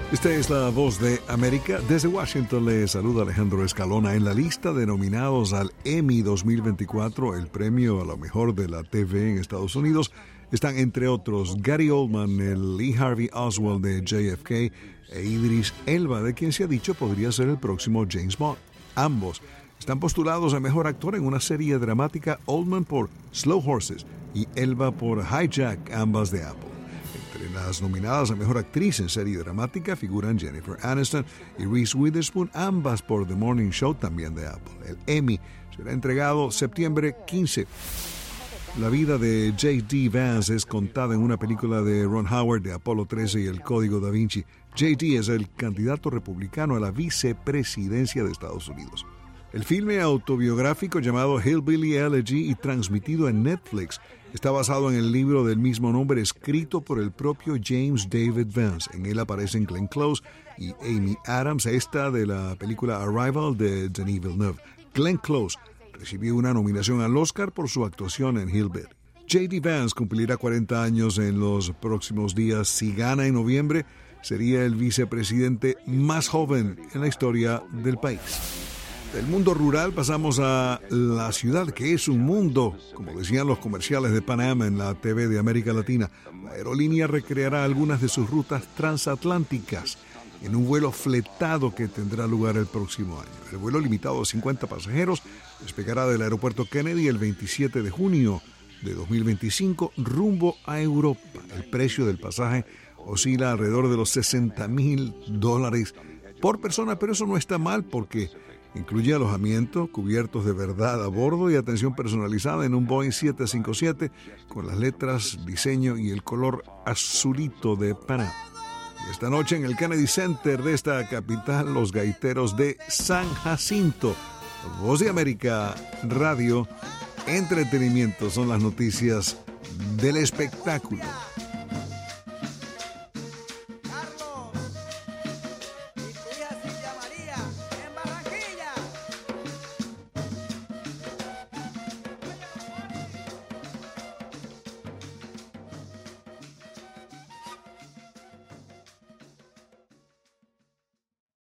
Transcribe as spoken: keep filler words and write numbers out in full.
Esta es la voz de América. Desde Washington le saluda Alejandro Escalona. En la lista de nominados al Emmy dos mil veinticuatro, el premio a lo mejor de la T V en Estados Unidos, están entre otros Gary Oldman, el Lee Harvey Oswald de J F K e Idris Elba, de quien se ha dicho podría ser el próximo James Bond. Ambos están postulados a mejor actor en una serie dramática, Oldman por Slow Horses y Elba por Hijack, ambas de Apple. Entre las nominadas a mejor actriz en serie dramática figuran Jennifer Aniston y Reese Witherspoon, ambas por The Morning Show, también de Apple. El Emmy será entregado septiembre quince. La vida de J D. Vance es contada en una película de Ron Howard de Apolo trece y el Código Da Vinci. J D es el candidato republicano a la vicepresidencia de Estados Unidos. El filme autobiográfico llamado Hillbilly Elegy y transmitido en Netflix está basado en el libro del mismo nombre escrito por el propio James David Vance. En él aparecen Glenn Close y Amy Adams, esta de la película Arrival de Denis Villeneuve. Glenn Close recibió una nominación al Oscar por su actuación en Hillbilly. J D. Vance cumplirá cuarenta años en los próximos días. Si gana en noviembre, sería el vicepresidente más joven en la historia del país. Del mundo rural pasamos a la ciudad, que es un mundo, como decían los comerciales de Pan Am en la T V de América Latina. La aerolínea recreará algunas de sus rutas transatlánticas en un vuelo fletado que tendrá lugar el próximo año. El vuelo limitado a cincuenta pasajeros despegará del aeropuerto Kennedy el veintisiete de junio de dos mil veinticinco rumbo a Europa. El precio del pasaje oscila alrededor de los sesenta mil dólares por persona, pero eso no está mal porque incluye alojamiento, cubiertos de verdad a bordo y atención personalizada en un Boeing siete cincuenta y siete con las letras, diseño y el color azulito de Pan Am. Y esta noche en el Kennedy Center de esta capital, los gaiteros de San Jacinto. Voz de América Radio, entretenimiento son las noticias del espectáculo.